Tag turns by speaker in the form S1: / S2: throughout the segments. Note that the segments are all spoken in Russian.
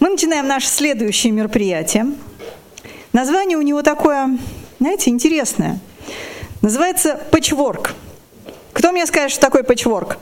S1: Мы начинаем наше следующее мероприятие. Название у него такое, знаете, интересное. Называется «Пэтчворк». Кто мне скажет, что такое пэтчворк?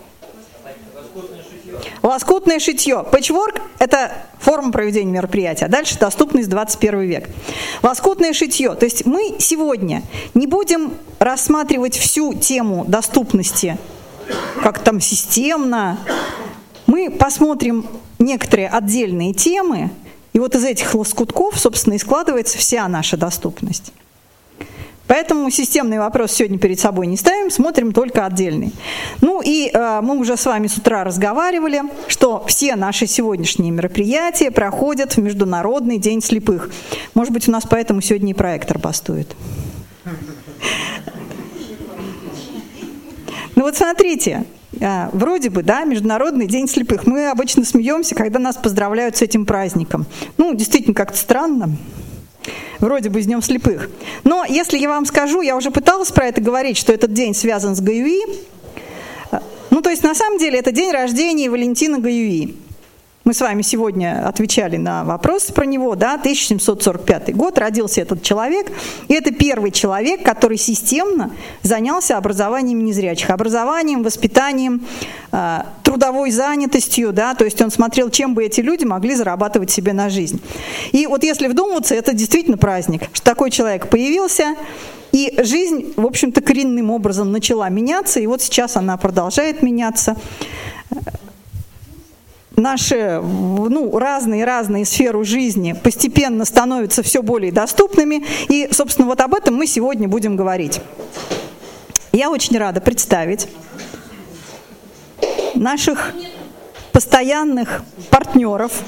S1: Лоскутное шитье. Пэтчворк – это форма проведения мероприятия. Дальше доступность 21 век. Лоскутное шитье. То есть мы сегодня не будем рассматривать всю тему доступности как там системно. Мы посмотрим некоторые отдельные темы, и вот из этих лоскутков, собственно, и складывается вся наша доступность. Поэтому системный вопрос сегодня перед собой не ставим, смотрим только отдельный. Ну и мы уже с вами с утра разговаривали, что все наши сегодняшние мероприятия проходят в Международный день слепых. Может быть, у нас поэтому сегодня и проектор бастует. Ну вот смотрите, вроде бы, да, Международный день слепых. Мы обычно смеемся, когда нас поздравляют с этим праздником. Ну, действительно, как-то странно. Вроде бы с Днем слепых. Но если я вам скажу, я уже пыталась про это говорить, что этот день связан с Гаюи. Ну, то есть, на самом деле, это день рождения Валентина Гаюи. Мы с вами сегодня отвечали на вопросы про него, да, 1745 год, родился этот человек, и это первый человек, который системно занялся образованием незрячих, образованием, воспитанием, трудовой занятостью, да, то есть он смотрел, чем бы эти люди могли зарабатывать себе на жизнь. И вот если вдуматься, это действительно праздник, что такой человек появился, и жизнь, в общем-то, коренным образом начала меняться, и вот сейчас она продолжает меняться. Наши разные сферы жизни постепенно становятся все более доступными. И, собственно, вот об этом мы сегодня будем говорить. Я очень рада представить наших постоянных партнеров.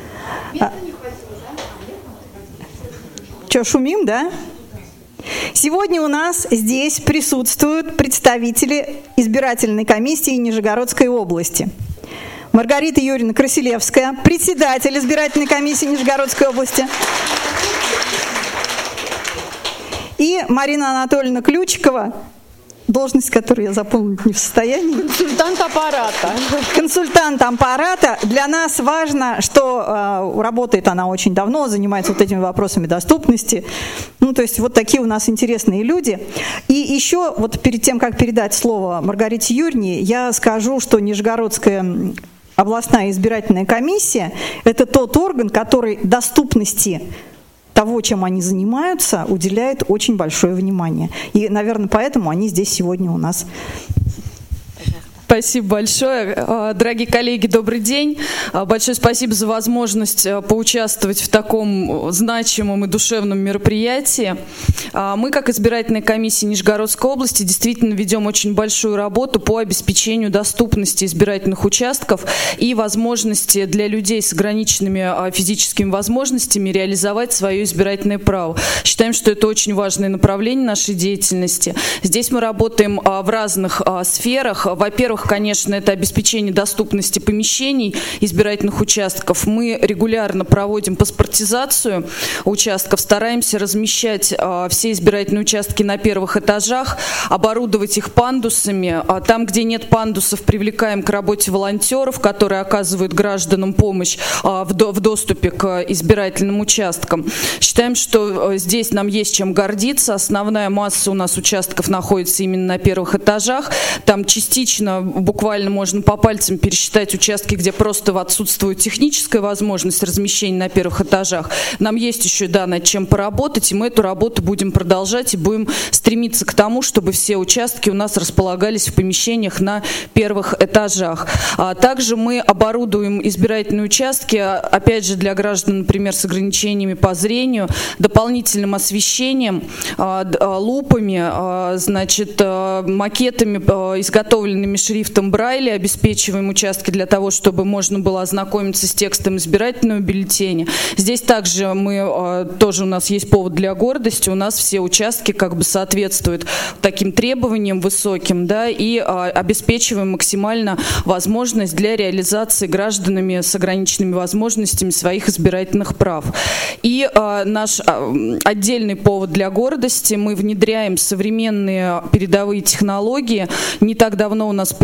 S1: Что, шумим, да? Сегодня у нас здесь присутствуют представители избирательной комиссии Нижегородской области. Маргарита Юрьевна Красилевская, председатель избирательной комиссии Нижегородской области. И Марина Анатольевна Ключикова, должность, которую я запомнить не в состоянии.
S2: Консультант аппарата.
S1: Консультант аппарата. Для нас важно, что работает она очень давно, занимается вот этими вопросами доступности. Ну, то есть вот такие у нас интересные люди. И еще вот перед тем, как передать слово Маргарите Юрьевне, я скажу, что Нижегородская областная избирательная комиссия – это тот орган, который доступности того, чем они занимаются, уделяет очень большое внимание. И, наверное, поэтому они здесь сегодня у нас.
S2: Спасибо большое. Дорогие коллеги, добрый день. Большое спасибо за возможность поучаствовать в таком значимом и душевном мероприятии. Мы, как избирательная комиссия Нижегородской области, действительно ведем очень большую работу по обеспечению доступности избирательных участков и возможности для людей с ограниченными физическими возможностями реализовать свое избирательное право. Считаем, что это очень важное направление нашей деятельности. Здесь мы работаем в разных сферах. Во-первых, конечно, это обеспечение доступности помещений избирательных участков. Мы регулярно проводим паспортизацию участков, стараемся размещать все избирательные участки на первых этажах, оборудовать их пандусами. Там, где нет пандусов, привлекаем к работе волонтеров, которые оказывают гражданам помощь в доступе к избирательным участкам. Считаем, что здесь нам есть чем гордиться. Основная масса у нас участков находится именно на первых этажах. Там частично буквально можно по пальцам пересчитать участки, где просто отсутствует техническая возможность размещения на первых этажах. Нам есть еще, да, над чем поработать, и мы эту работу будем продолжать и будем стремиться к тому, чтобы все участки у нас располагались в помещениях на первых этажах. Также мы оборудуем избирательные участки, опять же, для граждан, например, с ограничениями по зрению, дополнительным освещением, лупами, значит, макетами, изготовленными шрифтом Брайля, обеспечиваем участки для того, чтобы можно было ознакомиться с текстом избирательного бюллетеня. Здесь также тоже у нас есть повод для гордости. У нас все участки как бы соответствуют таким требованиям высоким, да, и обеспечиваем максимально возможность для реализации гражданами с ограниченными возможностями своих избирательных прав. И наш отдельный повод для гордости — мы внедряем современные передовые технологии. Не так давно у нас появилась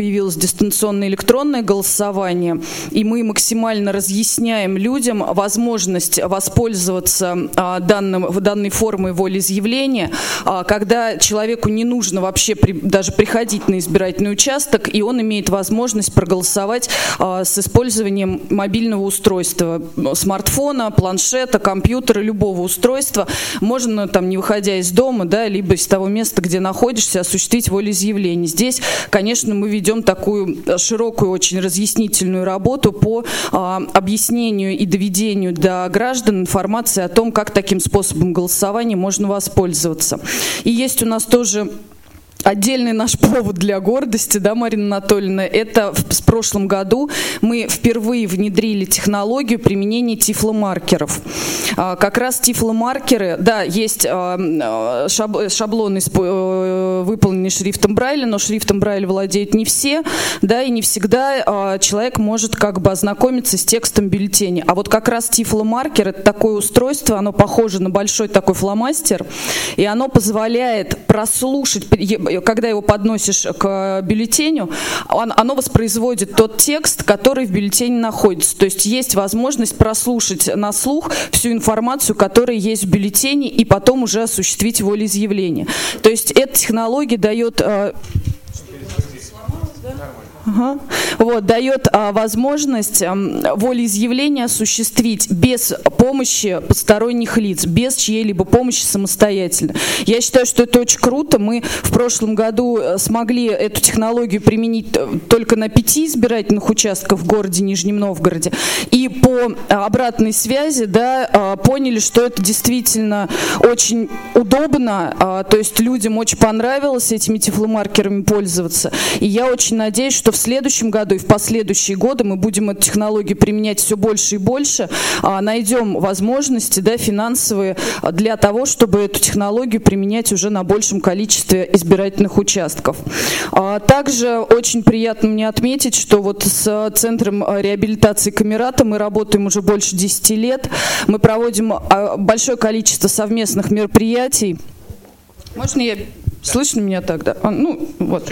S2: появилось дистанционное электронное голосование, и мы максимально разъясняем людям возможность воспользоваться данной формой волеизъявления, когда человеку не нужно вообще даже приходить на избирательный участок, и он имеет возможность проголосовать с использованием мобильного устройства, смартфона, планшета, компьютера, любого устройства. Можно, там, не выходя из дома, да, либо из того места, где находишься, осуществить волеизъявление. Здесь, конечно, мы ведем такую широкую, очень разъяснительную работу по объяснению и доведению до граждан информации о том, как таким способом голосования можно воспользоваться. И есть у нас тоже отдельный наш повод для гордости, да, Марина Анатольевна, это в прошлом году мы впервые внедрили технологию применения тифломаркеров. Как раз тифломаркеры, да, есть шаблоны, выполненные шрифтом Брайля, но шрифтом Брайля владеют не все, да, и не всегда человек может как бы ознакомиться с текстом бюллетеня. А вот как раз тифломаркер — это такое устройство, оно похоже на большой такой фломастер, и оно позволяет прослушать, когда его подносишь к бюллетеню, оно воспроизводит тот текст, который в бюллетене находится. То есть есть возможность прослушать на слух всю информацию, которая есть в бюллетене, и потом уже осуществить волеизъявление. То есть эта технология дает... Вот, дает возможность волеизъявление осуществить без помощи посторонних лиц, без чьей-либо помощи самостоятельно. Я считаю, что это очень круто. Мы в прошлом году смогли эту технологию применить только на 5 избирательных участках в городе Нижнем Новгороде. И по обратной связи, да, поняли, что это действительно очень удобно, то есть людям очень понравилось этими тифломаркерами пользоваться. И я очень надеюсь, что в следующем году и в последующие годы мы будем эту технологию применять все больше и больше, найдем возможности, да, финансовые для того, чтобы эту технологию применять уже на большем количестве избирательных участков. Также очень приятно мне отметить, что вот с Центром реабилитации Камерата мы работаем уже больше 10 лет. Мы проводим большое количество совместных мероприятий. Можно я... Слышно меня тогда? Ну, вот.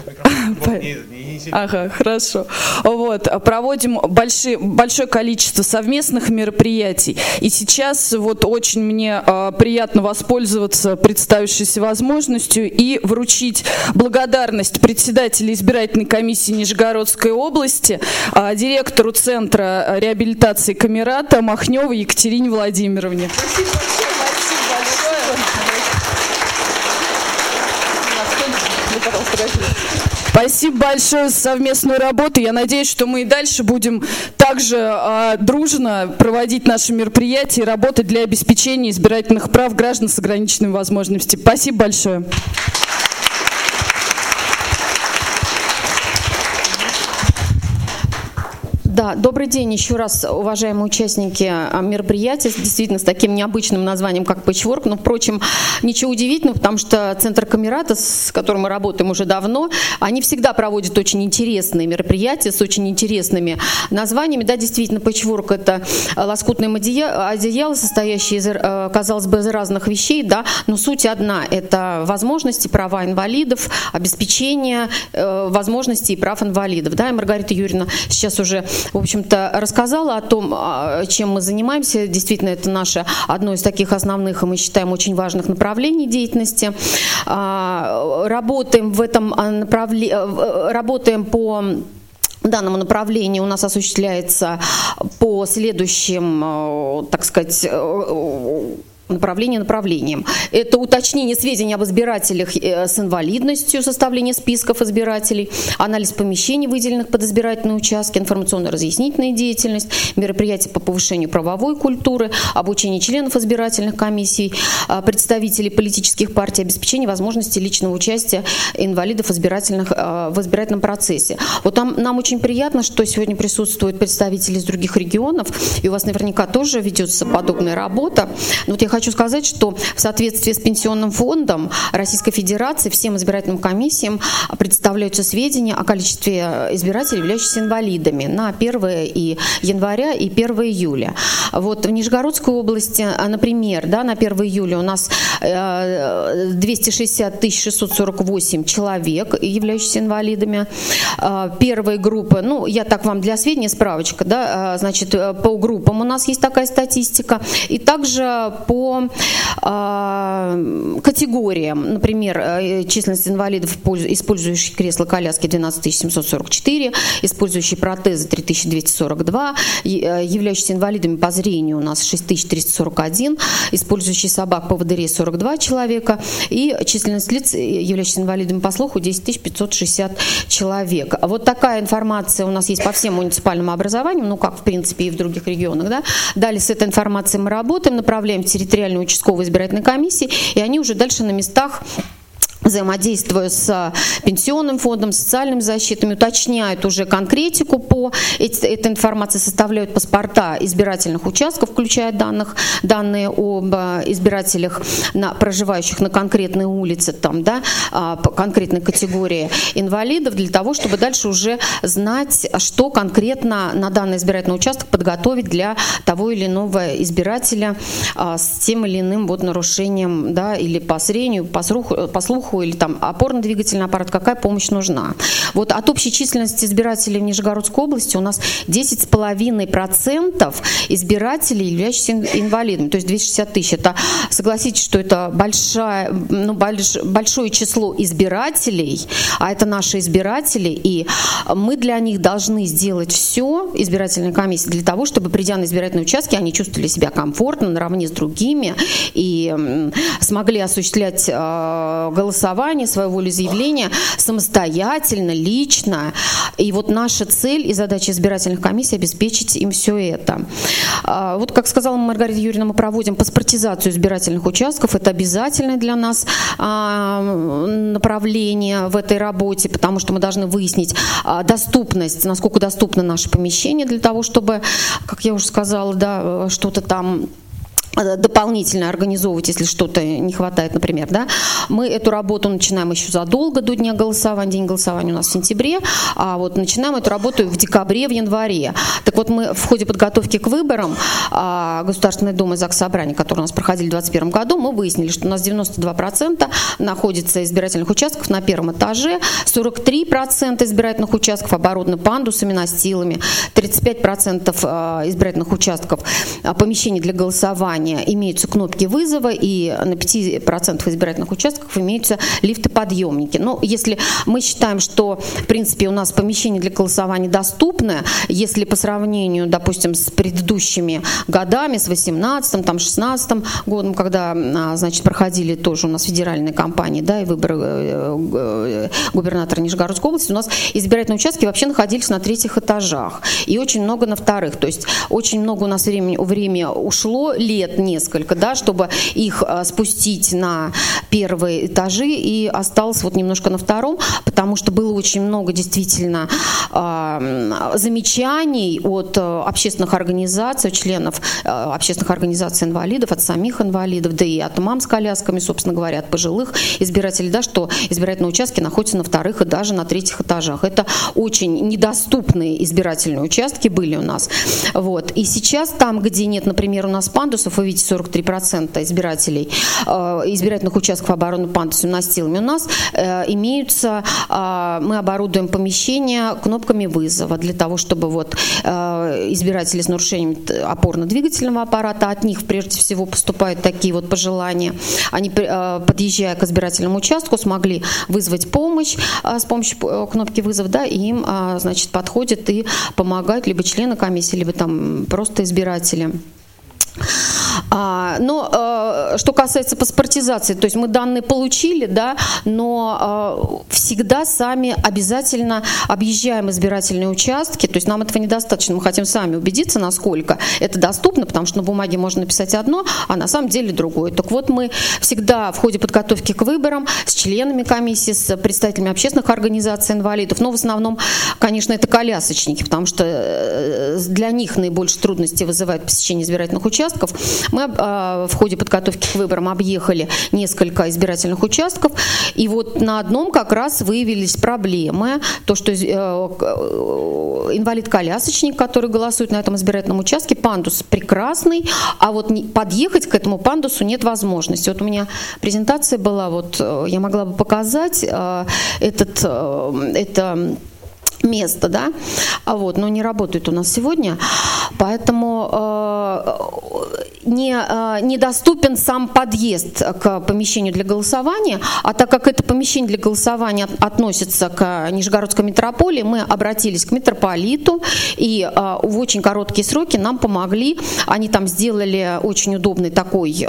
S2: Ага, хорошо. Вот, проводим большое количество совместных мероприятий. И сейчас вот очень мне приятно воспользоваться представившейся возможностью и вручить благодарность председателю избирательной комиссии Нижегородской области, директору Центра реабилитации Камерата Махневой Екатерине Владимировне. Спасибо большое. Спасибо большое за совместную работу. Я надеюсь, что мы и дальше будем также дружно проводить наши мероприятия и работать для обеспечения избирательных прав граждан с ограниченными возможностями. Спасибо большое.
S3: Да, добрый день еще раз, уважаемые участники мероприятия, действительно с таким необычным названием, как Patchwork, но, впрочем, ничего удивительного, потому что Центр Камерата, с которым мы работаем уже давно, они всегда проводят очень интересные мероприятия с очень интересными названиями. Да, действительно, Patchwork — это лоскутное одеяло, состоящее из, казалось бы, из разных вещей, да, но суть одна — это возможности, права инвалидов, обеспечение возможностей и прав инвалидов. Да, и Маргарита Юрьевна сейчас уже, в общем-то, рассказала о том, чем мы занимаемся. Действительно, это наше одно из таких основных, и мы считаем, очень важных направлений деятельности. Работаем в этом работаем по данному направлению. У нас осуществляется по следующим, так сказать, направлением. Это уточнение сведений об избирателях с инвалидностью, составление списков избирателей, анализ помещений, выделенных под избирательные участки, информационно-разъяснительная деятельность, мероприятия по повышению правовой культуры, обучение членов избирательных комиссий, представителей политических партий, обеспечение возможности личного участия инвалидов в избирательном процессе. Вот нам очень приятно, что сегодня присутствуют представители из других регионов, и у вас наверняка тоже ведется подобная работа. Но вот я хочу хочу сказать, что в соответствии с Пенсионным фондом Российской Федерации всем избирательным комиссиям представляются сведения о количестве избирателей, являющихся инвалидами, на 1 января и 1 июля. Вот в Нижегородской области, например, да, на 1 июля у нас 260 648 человек, являющихся инвалидами. Первая группа, ну, я так вам для сведения, справочка, да, значит, по группам у нас есть такая статистика. И также по категориям, например, численность инвалидов, использующих кресла-коляски, 12 744, использующие протезы 3242, являющиеся инвалидами по зрению у нас 6341, использующие собак-поводырей 42 человека и численность лиц, являющихся инвалидами по слуху, 10 560 человек. Вот такая информация у нас есть по всем муниципальным образованиям, ну как в принципе и в других регионах. Да? Далее с этой информацией мы работаем, направляем в территориальную участковую избирательную комиссию, и они уже дальше на местах, взаимодействуя с Пенсионным фондом, социальными защитами, уточняют уже конкретику по этой информации, составляют паспорта избирательных участков, включая данные об избирателях, проживающих на конкретной улице, там, да, по конкретной категории инвалидов, для того, чтобы дальше уже знать, что конкретно на данный избирательный участок подготовить для того или иного избирателя с тем или иным вот нарушением, да, или по зрению, по слуху, или там опорно-двигательный аппарат, какая помощь нужна. Вот от общей численности избирателей в Нижегородской области у нас 10,5% избирателей, являющихся инвалидами, то есть 260 тысяч. Это, согласитесь, что это большое число избирателей, а это наши избиратели, и мы для них должны сделать все, избирательная комиссия, для того, чтобы, придя на избирательные участки, они чувствовали себя комфортно, наравне с другими, и смогли осуществлять голосование, свое волеизъявление самостоятельно, лично. И вот наша цель и задача избирательных комиссий — обеспечить им все это. Вот, как сказала Маргарита Юрьевна, мы проводим паспортизацию избирательных участков. Это обязательное для нас направление в этой работе, потому что мы должны выяснить доступность, насколько доступно наше помещение для того, чтобы, как я уже сказала, да, что-то там дополнительно организовывать, если что-то не хватает, например, да. Мы эту работу начинаем еще задолго до дня голосования. День голосования у нас в сентябре, а вот начинаем эту работу в декабре, в январе. Так вот, мы в ходе подготовки к выборам Государственной Думы и Заксобрания, которые у нас проходили в 2021 году, мы выяснили, что у нас 92% находится избирательных участков на первом этаже, 43% избирательных участков оборудованы пандусами, настилами, 35% избирательных участков помещений для голосования имеются кнопки вызова, и на 5% избирательных участков имеются лифты-подъемники. Но если мы считаем, что, в принципе, у нас помещение для голосования доступны, если по сравнению, допустим, с предыдущими годами, с 18-м, там, 16-м годом, когда, значит, проходили тоже у нас федеральные кампании, да, и выборы губернатора Нижегородской области, у нас избирательные участки вообще находились на 3-х этажах и очень много на 2-х. То есть очень много у нас время ушло, лет несколько, да, чтобы их спустить на первые этажи, и осталось вот немножко на 2-м, потому что было очень много действительно замечаний от общественных организаций, членов общественных организаций инвалидов, от самих инвалидов, да и от мам с колясками, собственно говоря, от пожилых избирателей, да, что избирательные участки находятся на 2-х и даже на 3-х этажах. Это очень недоступные избирательные участки были у нас. Вот. И сейчас там, где нет, например, у нас пандусов, вы видите, 43% избирателей, избирательных участков оборудованы пандусами, настилами, у нас имеются, мы оборудуем помещения кнопками вызова для того, чтобы вот избиратели с нарушением опорно-двигательного аппарата, от них прежде всего поступают такие вот пожелания, они, подъезжая к избирательному участку, смогли вызвать помощь с помощью кнопки вызова, да, и им, значит, подходят и помогают либо члены комиссии, либо там просто избиратели. Но что касается паспортизации, то есть мы данные получили, да, но всегда сами обязательно объезжаем избирательные участки, то есть нам этого недостаточно, мы хотим сами убедиться, насколько это доступно, потому что на бумаге можно написать одно, а на самом деле другое. Так вот, мы всегда в ходе подготовки к выборам с членами комиссии, с представителями общественных организаций инвалидов, но в основном, конечно, это колясочники, потому что для них наибольшие трудности вызывает посещение избирательных участков, Мы в ходе подготовки к выборам объехали несколько избирательных участков, и вот на одном как раз выявились проблемы, то, что инвалид-колясочник, который голосует на этом избирательном участке, пандус прекрасный, а вот подъехать к этому пандусу нет возможности. Вот у меня презентация была, вот я могла бы показать это место, да, но не работает у нас сегодня, поэтому недоступен сам подъезд к помещению для голосования, а так как это помещение для голосования относится к Нижегородской метрополии, мы обратились к митрополиту, и в очень короткие сроки нам помогли, они там сделали очень удобный такой,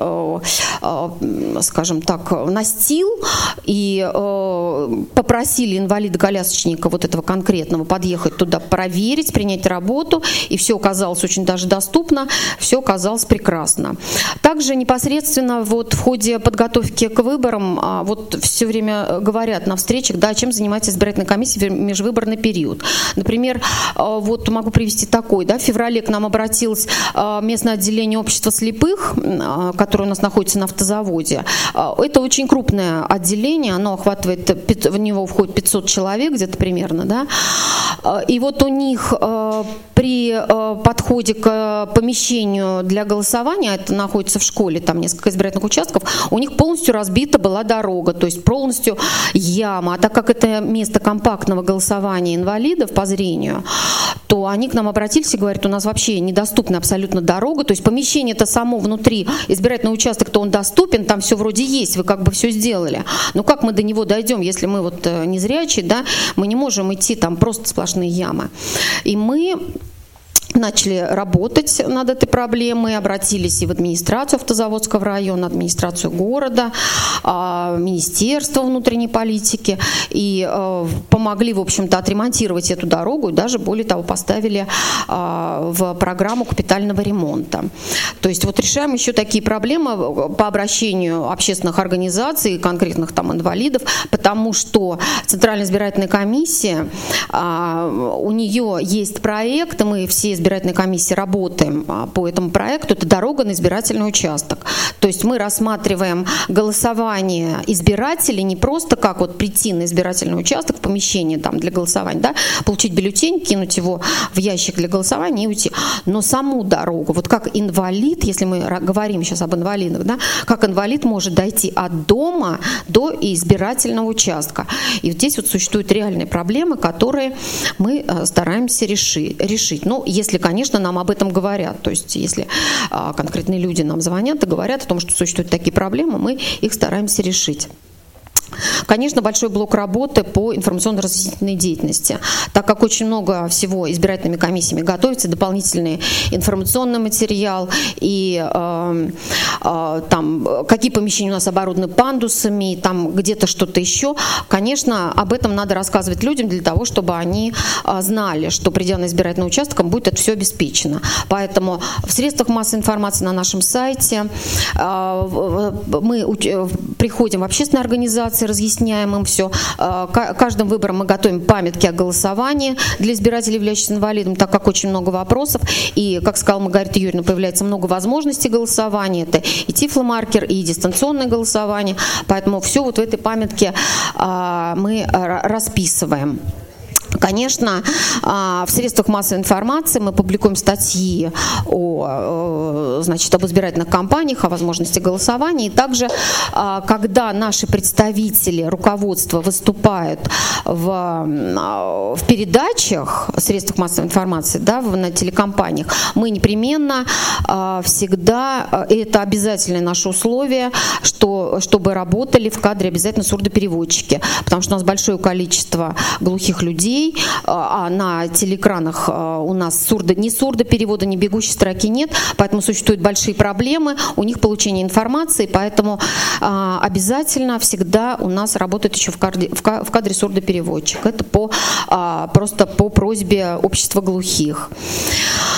S3: скажем так, настил, и попросили инвалида-колясочника вот этого конкретного подъехать туда, проверить, принять работу, и все оказалось очень даже доступно, все оказалось прекрасно. Также непосредственно вот в ходе подготовки к выборам вот все время говорят на встречах, да, чем занимается избирательная комиссия в межвыборный период. Например, вот могу привести такой, да, в феврале к нам обратилось местное отделение общества слепых, которое у нас находится на автозаводе. Это очень крупное отделение, оно охватывает, в него входит 500 человек где-то примерно, да. И вот у них при подходе к помещению для голосования, это находится в школе, там несколько избирательных участков, у них полностью разбита была дорога, то есть полностью яма. А так как это место компактного голосования инвалидов по зрению, то они к нам обратились и говорят, у нас вообще недоступна абсолютно дорога, то есть помещение-то само внутри, избирательный участок-то он доступен, там все вроде есть, вы как бы все сделали. Но как мы до него дойдем, если мы вот незрячие, да, мы не можем идти, там просто сплошные ямы. И мы начали работать над этой проблемой, обратились и в администрацию Автозаводского района, администрацию города, Министерство внутренней политики, и помогли, в общем-то, отремонтировать эту дорогу, и даже, более того, поставили в программу капитального ремонта. То есть вот решаем еще такие проблемы по обращению общественных организаций, конкретных там инвалидов, потому что Центральная избирательная комиссия, у нее есть проект, и мы все избирательной комиссии работаем по этому проекту, это дорога на избирательный участок. То есть мы рассматриваем голосование избирателей не просто как вот прийти на избирательный участок, в помещение там для голосования, да, получить бюллетень, кинуть его в ящик для голосования и уйти. Но саму дорогу, вот как инвалид, если мы говорим сейчас об инвалидах, да, как инвалид может дойти от дома до избирательного участка. И вот здесь вот существуют реальные проблемы, которые мы стараемся решить. Ну, если, конечно, нам об этом говорят, то есть если конкретные люди нам звонят и говорят о том, что существуют такие проблемы, мы их стараемся решить. Конечно, большой блок работы по информационно-разъяснительной деятельности, так как очень много всего избирательными комиссиями готовится, дополнительный информационный материал, и там какие помещения у нас оборудованы пандусами, там где-то что-то еще. Конечно, об этом надо рассказывать людям для того, чтобы они знали, что, придя на избирательный участок, будет это все обеспечено. Поэтому в средствах массовой информации на нашем сайте мы приходим в общественные организации, разъясняем им все. Каждым выбором мы готовим памятки о голосовании для избирателей, являющихся инвалидом, так как очень много вопросов. И, как сказала Маргарита Юрьевна, появляется много возможностей голосования. Это и тифломаркер, и дистанционное голосование. Поэтому все вот в этой памятке мы расписываем. Конечно, в средствах массовой информации мы публикуем статьи об избирательных кампаниях, о возможности голосования. И также, когда наши представители, руководство выступают в передачах, в средствах массовой информации, да, на телекомпаниях, мы непременно всегда, и это обязательное наше условие, чтобы работали в кадре обязательно сурдопереводчики, потому что у нас большое количество глухих людей, а на телеэкранах у нас ни сурдоперевода, ни бегущей строки нет, поэтому существуют большие проблемы у них получения информации, поэтому обязательно всегда у нас работает еще в кадре сурдопереводчик. Это просто по просьбе общества глухих.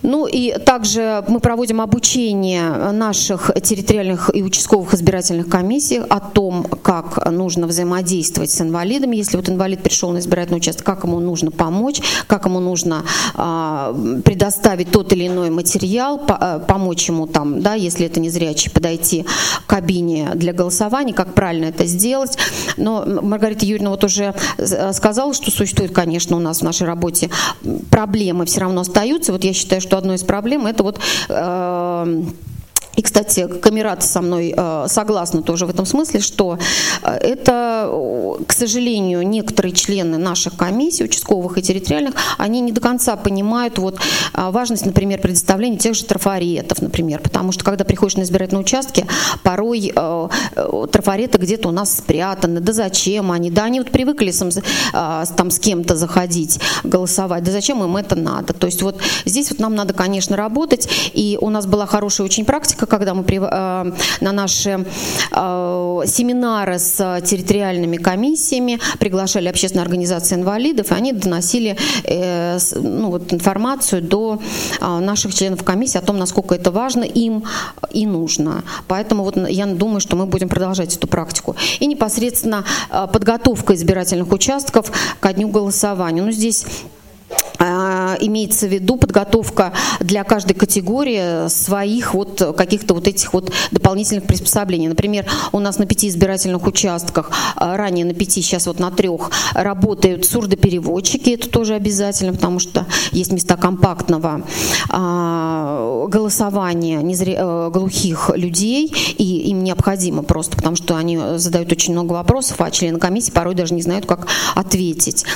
S3: Ну и также мы проводим обучение наших территориальных и участковых избирательных комиссий о том, как нужно взаимодействовать с инвалидами. Если вот инвалид пришел на избирательный участок, как ему нужно помочь, как ему нужно предоставить тот или иной материал, помочь ему там, да, если это незрячий, подойти к кабине для голосования, как правильно это сделать. Но Маргарита Юрьевна вот уже сказала, что существует, конечно, у нас в нашей работе проблемы все равно остаются. Вот я считаю, что одной из проблем это вот и, кстати, Камерат со мной согласна тоже в этом смысле, что это, к сожалению, некоторые члены наших комиссий, участковых и территориальных, они не до конца понимают вот важность, например, предоставления тех же трафаретов, например, потому что, когда приходишь на избирательные участки, порой трафареты где-то у нас спрятаны, да зачем они, да они вот привыкли там с кем-то заходить, голосовать, да зачем им это надо, то есть вот здесь вот нам надо, конечно, работать, и у нас была хорошая очень практика, когда мы на наши семинары с территориальными комиссиями приглашали общественные организации инвалидов, и они доносили вот, информацию до наших членов комиссии о том, насколько это важно им и нужно. Поэтому вот я думаю, что мы будем продолжать эту практику. И непосредственно подготовка избирательных участков ко дню голосования. Ну, здесь имеется в виду подготовка для каждой категории своих вот каких-то вот этих вот дополнительных приспособлений. Например, у нас на 5 избирательных участках, ранее на 5, сейчас вот на 3, работают сурдопереводчики, это тоже обязательно, потому что есть места компактного голосования глухих людей, и им необходимо просто, потому что они задают очень много вопросов, а члены комиссии порой даже не знают, как ответить.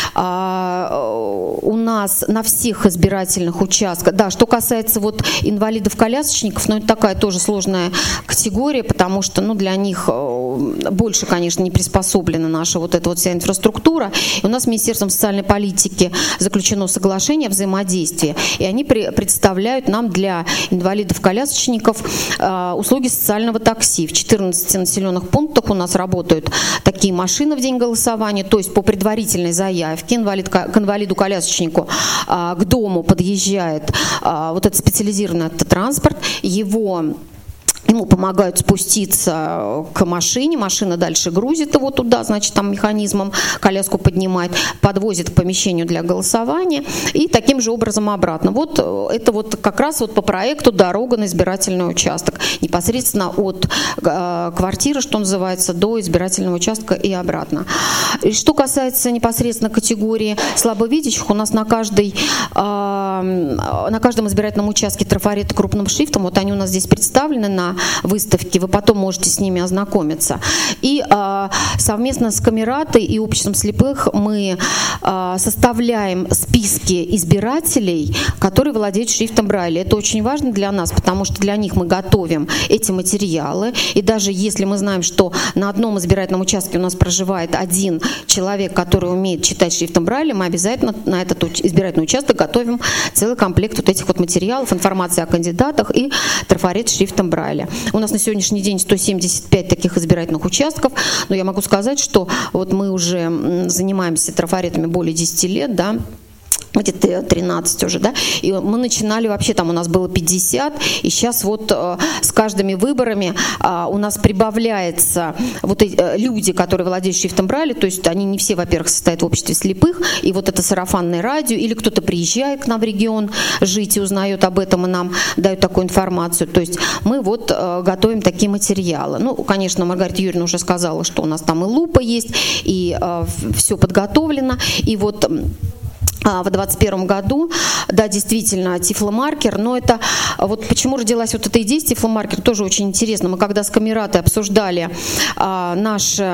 S3: У нас на всех избирательных участках, да, что касается вот инвалидов-колясочников, но это такая тоже сложная категория, потому что, ну, для них больше, конечно, не приспособлена наша вот эта вот вся инфраструктура. И у нас с Министерством социальной политики заключено соглашение о взаимодействии, и они представляют нам для инвалидов-колясочников услуги социального такси. В 14 населенных пунктах у нас работают такие машины в день голосования, то есть по предварительной заявке к инвалиду-колясочнику к дому подъезжает вот этот специализированный автотранспорт, ему помогают спуститься к машине, машина дальше грузит его туда, значит, там механизмом коляску поднимает, подвозит к помещению для голосования и таким же образом обратно. Вот это вот как раз вот по проекту «Дорога на избирательный участок», непосредственно от квартиры, что называется, до избирательного участка и обратно. И что касается непосредственно категории слабовидящих, у нас на каждом избирательном участке трафареты крупным шрифтом, вот они у нас здесь представлены на выставки, вы потом можете с ними ознакомиться. И совместно с Камератой и обществом слепых мы составляем списки избирателей, которые владеют шрифтом Брайля. Это очень важно для нас, потому что для них мы готовим эти материалы. И даже если мы знаем, что на одном избирательном участке у нас проживает один человек, который умеет читать шрифтом Брайля, мы обязательно на этот избирательный участок готовим целый комплект вот этих вот материалов, информации о кандидатах и трафарет шрифтом Брайля. У нас на сегодняшний день 175 таких избирательных участков, но я могу сказать, что вот мы уже занимаемся трафаретами более 10 лет, да, где-то 13 уже, да, и мы начинали вообще, там у нас было 50, и сейчас вот с каждыми выборами у нас прибавляется вот люди, которые владеют шрифтом Брайля, то есть они не все, во-первых, состоят в обществе слепых, и вот это сарафанное радио, или кто-то приезжает к нам в регион жить и узнает об этом, и нам дают такую информацию, то есть мы вот готовим такие материалы. Ну, конечно, Маргарита Юрьевна уже сказала, что у нас там и лупа есть, и все подготовлено, и вот в 2021 году, да, действительно, тифломаркер, но это, вот почему родилась вот эта идея с тифломаркером, тоже очень интересно. Мы когда с Камератой обсуждали наши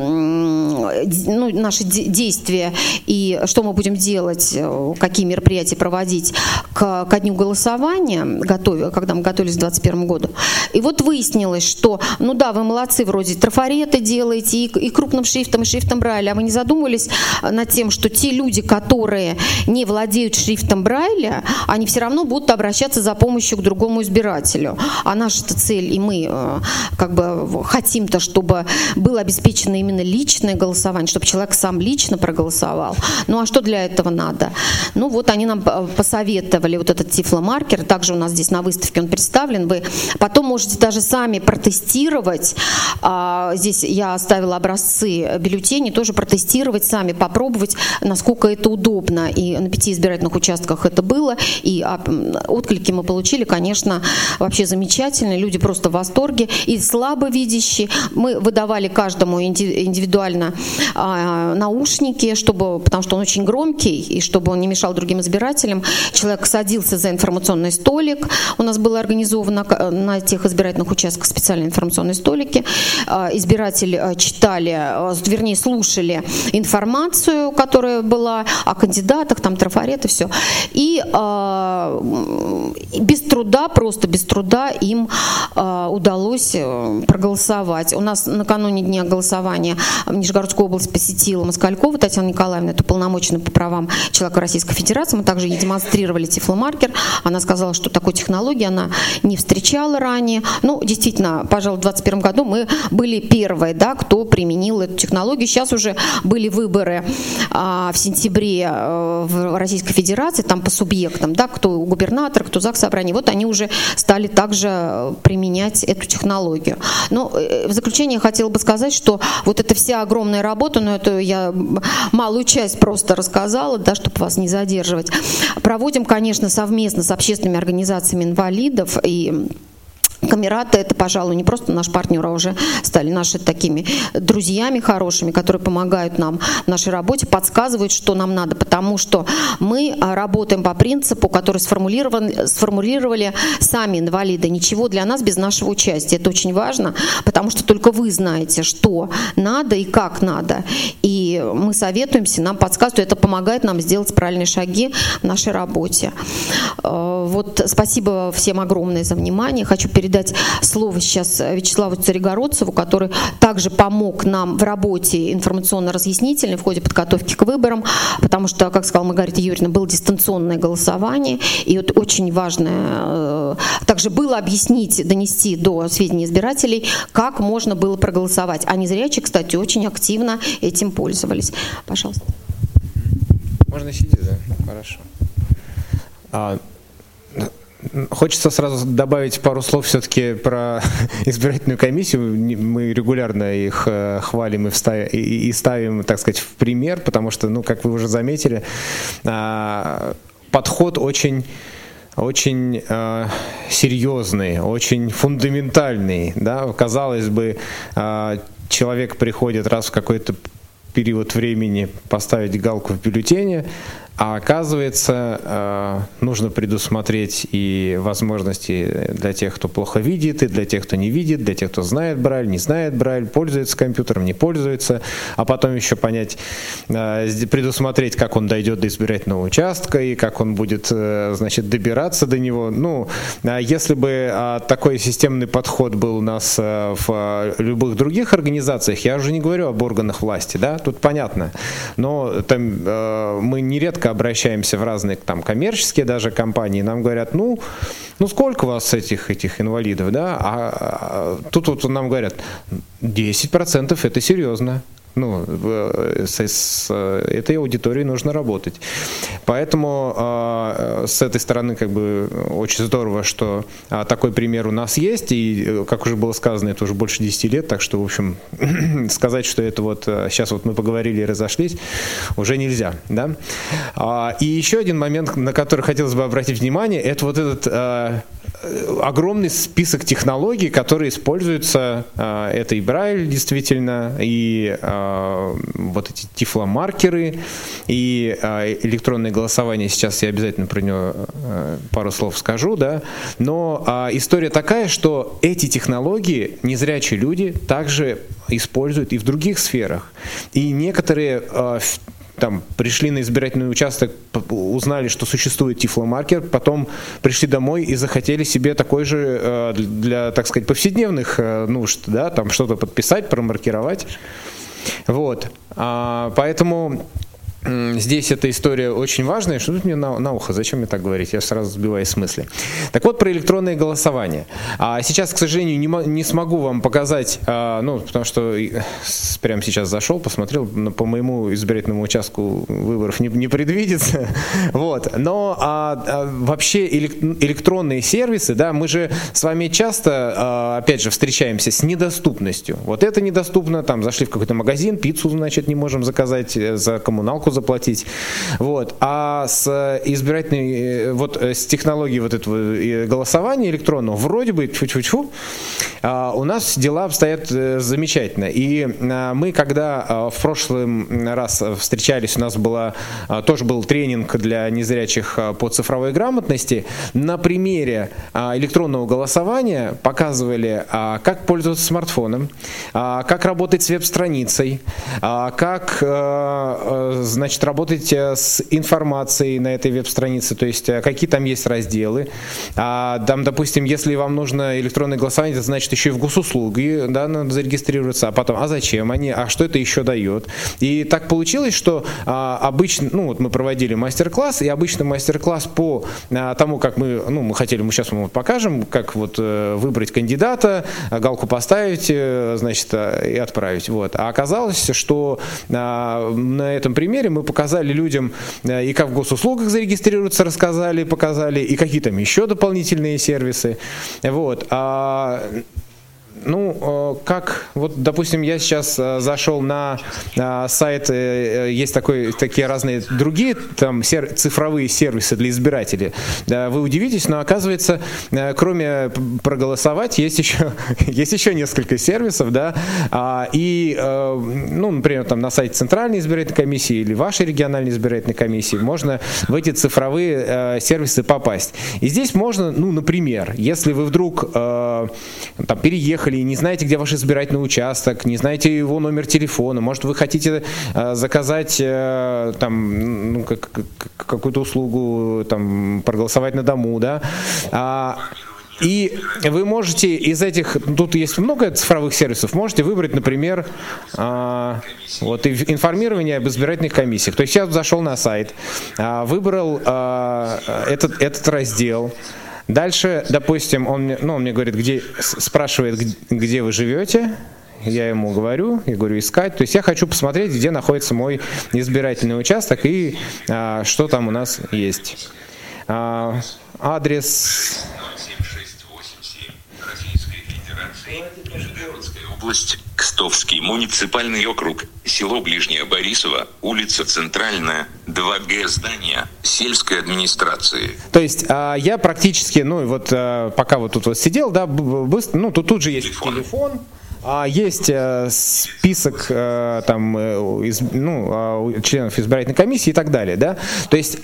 S3: действия и что мы будем делать, какие мероприятия проводить ко дню голосования, когда мы готовились к 2021 году, и вот выяснилось, что, ну да, вы молодцы, вроде трафареты делаете и крупным шрифтом, и шрифтом Брайля, а вы не задумывались над тем, что те люди, которые не владеют шрифтом Брайля, они все равно будут обращаться за помощью к другому избирателю. А наша-то цель, и мы как бы хотим-то, чтобы было обеспечено именно личное голосование, чтобы человек сам лично проголосовал. Ну а что для этого надо? Ну вот они нам посоветовали вот этот тифломаркер, также у нас здесь на выставке он представлен. Вы потом можете даже сами протестировать. Здесь я оставила образцы бюллетеней, тоже протестировать сами, попробовать, насколько это удобно. И на 5 избирательных участках это было. И отклики мы получили, конечно, вообще замечательные. Люди просто в восторге. И слабовидящие. Мы выдавали каждому индивидуально наушники, потому что он очень громкий, и чтобы он не мешал другим избирателям. Человек садился за информационный столик. У нас было организовано на тех избирательных участках специальные информационные столики. Избиратели читали, вернее, слушали информацию, которая была о кандидатах, там трафарет и все. И без труда, просто без труда им удалось проголосовать. У нас накануне дня голосования Нижегородскую область посетила Москалькова Татьяна Николаевна, это уполномоченная по правам человека Российской Федерации. Мы также ей демонстрировали тифломаркер. Она сказала, что такой технологии она не встречала ранее. Ну, действительно, пожалуй, в 2021 году мы были первые, да, кто применил эту технологию. Сейчас уже были выборы в сентябре в Российской Федерации, там по субъектам, да, кто губернатор, кто заксобрание. Вот они уже стали также применять эту технологию. Но в заключение я хотела бы сказать, что вот эта вся огромная работа, но это я малую часть просто рассказала, да, чтобы вас не задерживать. Проводим, конечно, совместно с общественными организациями инвалидов, и Камерата — это, пожалуй, не просто наш партнер, а уже стали наши такими друзьями хорошими, которые помогают нам в нашей работе, подсказывают, что нам надо, потому что мы работаем по принципу, который сформулировали сами инвалиды. Ничего для нас без нашего участия. Это очень важно, потому что только вы знаете, что надо и как надо. И мы советуемся, нам подсказывают, это помогает нам сделать правильные шаги в нашей работе. Вот спасибо всем огромное за внимание. Хочу передать слово сейчас Вячеславу Царегородцеву, который также помог нам в работе информационно-разъяснительной в ходе подготовки к выборам, потому что, как сказала Маргарита Юрьевна, было дистанционное голосование, и вот очень важно также было объяснить, донести до сведения избирателей, как можно было проголосовать. А незрячие, кстати, очень активно этим пользовались. Пожалуйста.
S4: Можно сидеть, да? Хорошо. Хочется сразу добавить пару слов все-таки про избирательную комиссию. Мы регулярно их хвалим и ставим, так сказать, в пример, потому что, ну, как вы уже заметили, подход очень серьезный, очень фундаментальный. Да? Казалось бы, человек приходит раз в какой-то период времени поставить галку в бюллетене, а оказывается, нужно предусмотреть и возможности для тех, кто плохо видит, и для тех, кто не видит, для тех, кто знает Брайль, не знает Брайль, пользуется компьютером, не пользуется, а потом еще понять, предусмотреть, как он дойдет до избирательного участка и как он будет, значит, добираться до него. Ну, если бы такой системный подход был у нас в любых других организациях, я уже не говорю об органах власти, да, тут понятно, но там мы нередко обращаемся в разные там коммерческие даже компании, нам говорят, ну сколько у вас этих инвалидов, да, а тут вот нам говорят, 10% это серьезно. Ну, с этой аудиторией нужно работать. Поэтому с этой стороны как бы очень здорово, что такой пример у нас есть. И, как уже было сказано, это уже больше 10 лет, так что, в общем, сказать, что это вот сейчас вот мы поговорили и разошлись, уже нельзя. Да? И еще один момент, на который хотелось бы обратить внимание, это вот этот огромный список технологий, которые используются. Это и Брайль, действительно, и вот эти тифломаркеры, и электронное голосование. Сейчас я обязательно про него пару слов скажу, да. Но история такая, что эти технологии незрячие люди также используют и в других сферах. И некоторые там пришли на избирательный участок, узнали, что существует тифломаркер, потом пришли домой и захотели себе такой же для, так сказать, повседневных нужд, да, там что-то подписать, промаркировать. Вот. Поэтому здесь эта история очень важная. Что тут мне на ухо? Зачем мне так говорить? Я сразу сбиваюсь с мысли. Так вот, про электронное голосование. Сейчас, к сожалению, не смогу вам показать, потому что прямо сейчас зашел, посмотрел, по моему избирательному участку выборов не предвидится. Вот. Но вообще электронные сервисы, да, мы же с вами часто, опять же, встречаемся с недоступностью. Вот это недоступно, там зашли в какой-то магазин, пиццу, значит, не можем заказать, за коммуналку заплатить. Вот. А с избирательной, с технологией вот этого голосования электронного вроде бы тьфу-тьфу-тьфу, у нас дела обстоят замечательно. И мы, когда в прошлый раз встречались, у нас тоже был тренинг для незрячих по цифровой грамотности. На примере электронного голосования показывали, как пользоваться смартфоном, как работать с веб-страницей, как, значит, работать с информацией на этой веб-странице, то есть какие там есть разделы. Там, допустим, если вам нужно электронное голосование, это значит еще и в госуслуги, да, надо зарегистрироваться, а потом, зачем они, что это еще дает. И так получилось, что обычно, мы проводили мастер-класс, и обычно мастер-класс по тому, как мы сейчас вам покажем, как выбрать кандидата, галку поставить, значит, и отправить. Вот. А оказалось, что на этом примере мы показали людям и как в госуслугах зарегистрироваться, показали, и какие там еще дополнительные сервисы. Вот. Допустим, я сейчас зашел на сайт, есть такие разные другие там цифровые сервисы для избирателей. Вы удивитесь, но оказывается, кроме проголосовать, есть еще несколько сервисов, да, например, там на сайте Центральной избирательной комиссии или вашей региональной избирательной комиссии можно в эти цифровые сервисы попасть. И здесь можно, например, если вы вдруг переехали и не знаете, где ваш избирательный участок, не знаете его номер телефона, может, вы хотите заказать какую-то услугу, проголосовать на дому, да, и вы можете из этих, тут есть много цифровых сервисов, можете выбрать, например, информирование об избирательных комиссиях. То есть я зашел на сайт, выбрал этот раздел. Дальше, допустим, он мне говорит, спрашивает, где вы живете. Я ему говорю, искать. То есть я хочу посмотреть, где находится мой избирательный участок и что там у нас есть. Адрес.
S5: Область, Кстовский муниципальный округ, село Ближнее Борисово, улица Центральная, 2Г здание, сельской администрации.
S4: То есть я практически, пока тут сидел, да, быстро, тут же есть телефон. Есть список членов избирательной комиссии и так далее, да? То есть,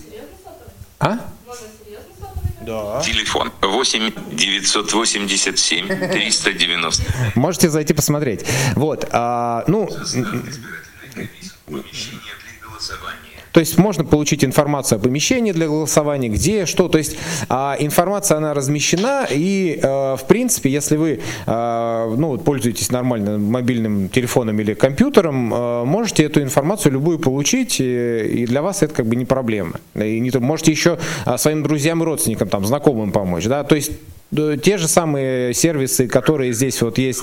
S4: Да.
S5: Телефон 8 987 390.
S4: Можете зайти посмотреть. Вот. То есть можно получить информацию о помещении для голосования, где, что. То есть информация, она размещена, и в принципе, если вы пользуетесь нормально мобильным телефоном или компьютером, можете эту информацию любую получить, и для вас это не проблема. И можете еще своим друзьям и родственникам, знакомым помочь. Да? То есть те же самые сервисы, которые здесь есть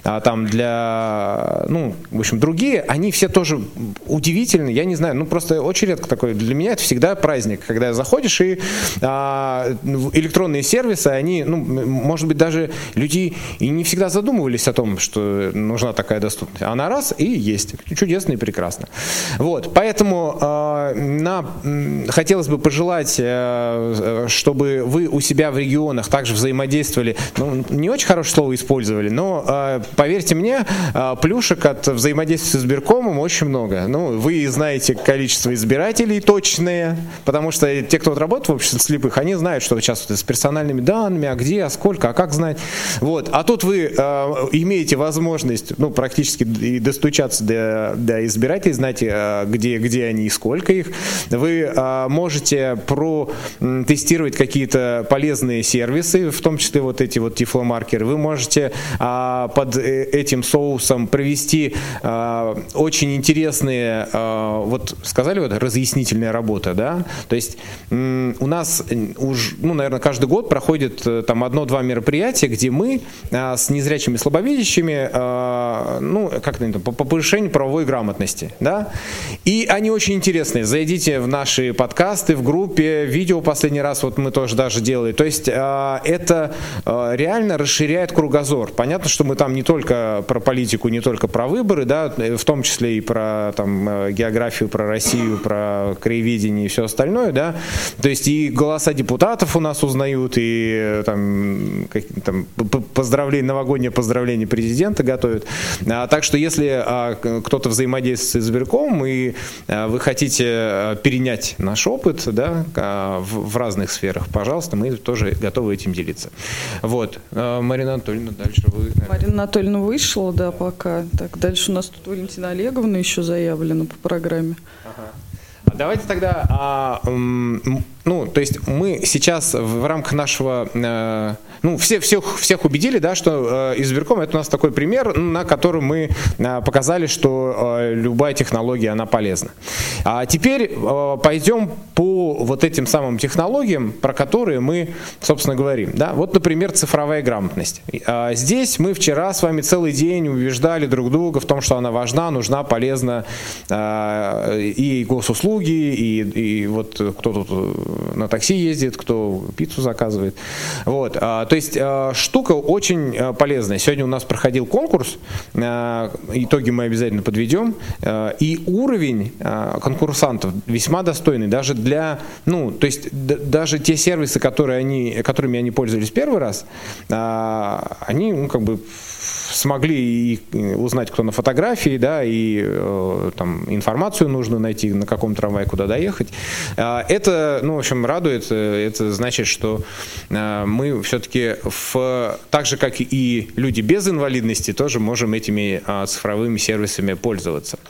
S4: для, другие, они все тоже удивительные, я не знаю, просто очень редко такое. Для меня это всегда праздник, когда заходишь, и электронные сервисы, они, может быть, даже люди и не всегда задумывались о том, что нужна такая доступность. Она раз и есть. Чудесно и прекрасно. Вот, поэтому хотелось бы пожелать, чтобы вы у себя в регионах также взаимодействовали, не очень хорошее слово использовали, но поверьте мне, плюшек от взаимодействия с избиркомом очень много. Вы знаете количество избирателей точные, потому что те, кто работает в обществе слепых, они знают, что сейчас с персональными данными, где, сколько, как знать. Вот. А тут вы имеете возможность практически и достучаться до избирателей, знать, где они и сколько их. Вы можете протестировать какие-то полезные сервисы, в в том числе вот эти вот тифломаркеры. Вы можете под этим соусом провести очень интересные, вот сказали, вот разъяснительная работа, да, то есть у нас уже, наверное, каждый год проходит там 1-2 мероприятия, где мы с незрячими, слабовидящими, по повышению правовой грамотности, да, и они очень интересные. Зайдите в наши подкасты, в группе, видео последний раз вот мы тоже даже делали, то есть это реально расширяет кругозор. Понятно, что мы там не только про политику, не только про выборы, да, в том числе и про там географию, про Россию, про краеведение и все остальное, да, то есть и голоса депутатов у нас узнают, и там поздравления, новогоднее поздравление президента готовят. Так что если кто-то взаимодействует с избирком и вы хотите перенять наш опыт, да, в разных сферах, пожалуйста, мы тоже готовы этим делиться. Вот. Марина Анатольевна, дальше вы.
S2: Марина Анатольевна вышла, да, пока. Так, дальше у нас тут Валентина Олеговна еще заявлена по программе.
S4: Ага. Давайте тогда, то есть мы сейчас в рамках нашего, всех убедили, да, что избирком это у нас такой пример, на котором мы показали, что любая технология, она полезна. А теперь пойдем по вот этим самым технологиям, про которые мы, собственно, говорим. Да? Вот, например, цифровая грамотность. Здесь мы вчера с вами целый день убеждали друг друга в том, что она важна, нужна, полезна, и госуслуги, и вот кто тут на такси ездит, кто пиццу заказывает. Вот. То есть штука очень полезная. Сегодня у нас проходил конкурс, итоги мы обязательно подведем, и уровень конкурсантов весьма достойный. Даже даже те сервисы, которыми они пользовались первый раз, они, смогли и узнать, кто на фотографии, да, и там информацию нужно найти, на каком трамвае куда доехать. Это, радует. Это значит, что мы все-таки так же, как и люди без инвалидности, тоже можем этими цифровыми сервисами пользоваться.